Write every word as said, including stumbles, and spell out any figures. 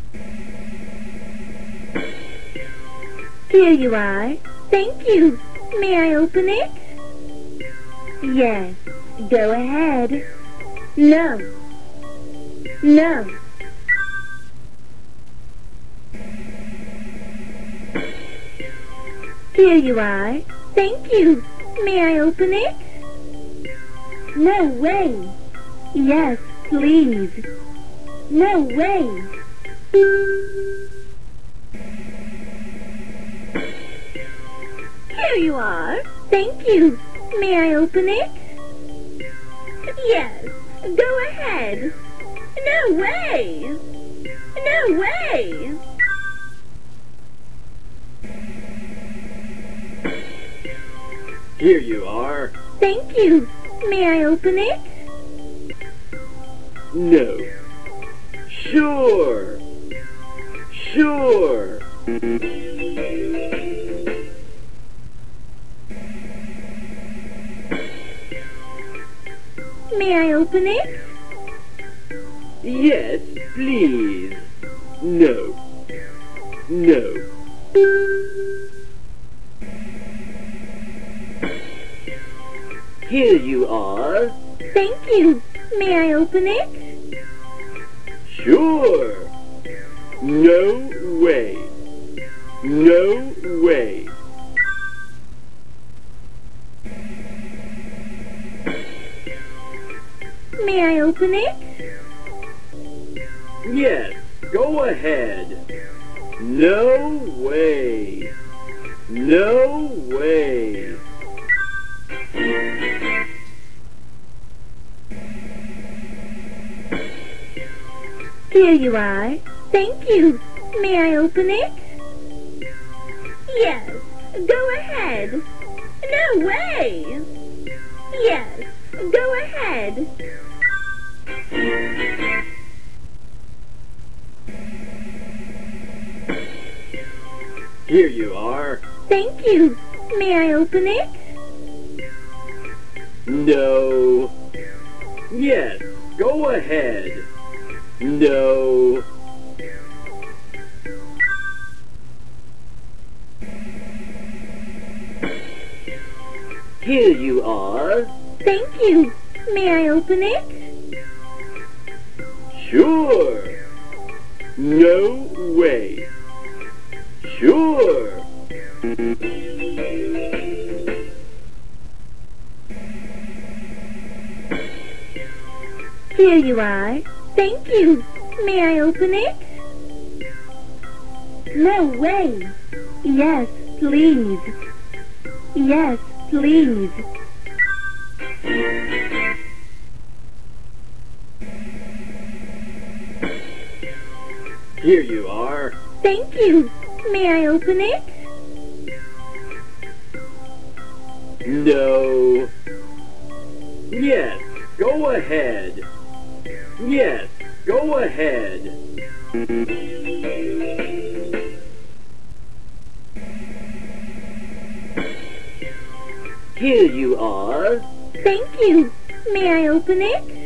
Here you are. Thank you. May I open it? Yes. Go ahead. No. No. Here you are. Thank you. May I open it? No way. Yes, please. No way. Here you are. Thank you. May I open it? Yes. Go ahead. No way. No way. Here you are. Thank you. May I open it? No. Sure. Sure. May I open it? Yes, please. No. No. Here you are. Thank you. May I open it? Sure. No way. No way. May I open it? Yes, go ahead. No way. No way. Here you are. Thank you. May I open it? Yes. Go ahead. No way. Yes. Go ahead. Here you are. Thank you. May I open it? No. Yes, go ahead. No. Here you are. Thank you. May I open it? Sure. No way. Sure. Here you are. Thank you. May I open it? No way. Yes, please. Yes, please. Here you are. Thank you. May I open it? No. Yes, go ahead. Yes, go ahead. Here you are. Thank you. May I open it?